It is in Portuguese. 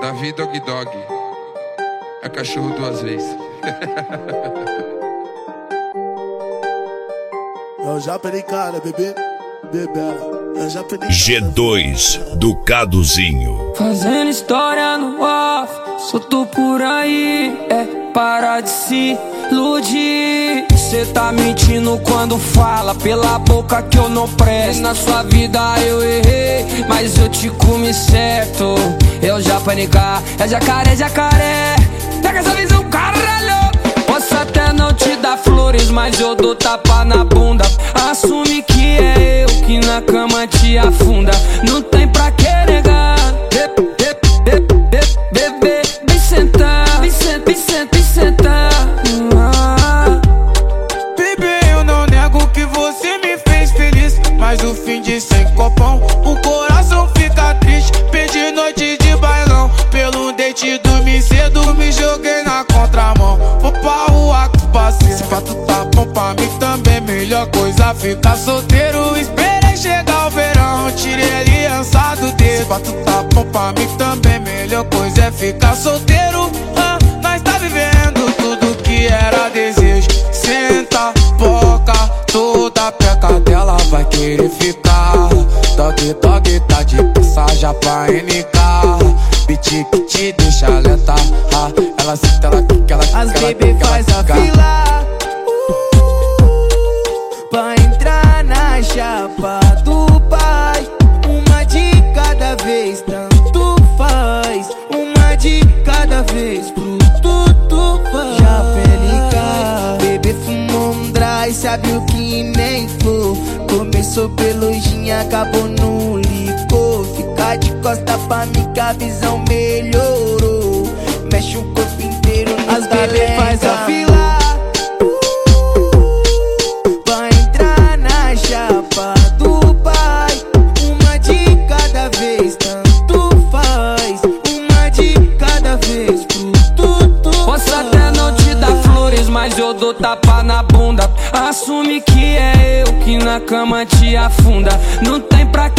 Davi Dog Dog é cachorro duas vezes. Eu já perei cara, bebê, eu já perei G2 do Caduzinho. Fazendo história no off, solto por aí, para de se iludir. Cê tá mentindo quando fala pela boca que eu não presto. Na sua vida eu errei, mas eu te comi certo. Eu já panicar, é jacaré, jacaré. Pega essa visão, caralho. Posso até não te dar flores, mas eu dou tapa na bunda. Assume que é eu que na cama te afunda. Não tem pra que negar. Bebê, vem sentar, vem sentar. Bebê, eu não nego que você me fez feliz, mas no fim de 100 copão o coração fica triste. Perdi noite de bailão, pelo date dormi cedo, me joguei na contramão. Vou pra rua com parceiro, se pra tu tá bom pra mim também, melhor coisa ficar solteiro. Esperei chegar o verão, tirei a aliança do dedo. Se pra tu tá bom pra mim também, melhor coisa é ficar solteiro. Nós tá vivendo tudo que era desejo. Senta, boca, toda peca dela vai querer ficar. Dog, dog, tá de passagem pra NK. Beat que te deixa lenta. Ela senta, ela quica, ela quica. As bebê faz a fila pra entrar na chapa do pai. Uma de cada vez, tanto faz. Uma de cada vez, pro tudo faz. Já pelica, bebê fumou um dry, sabe o que nem for. Começou pelo gin, acabou no licor. Fica de costa pra mim que a visão melhorou. Mexe o corpo inteiro, as bebê faz a fila pra entrar na chapa do pai. Uma de cada vez, tanto faz. Uma de cada vez, pro tudo. Posso até não te dar flores, mas eu dou tapa na bunda. Assume que é eu que na cama te afunda. Não tem pra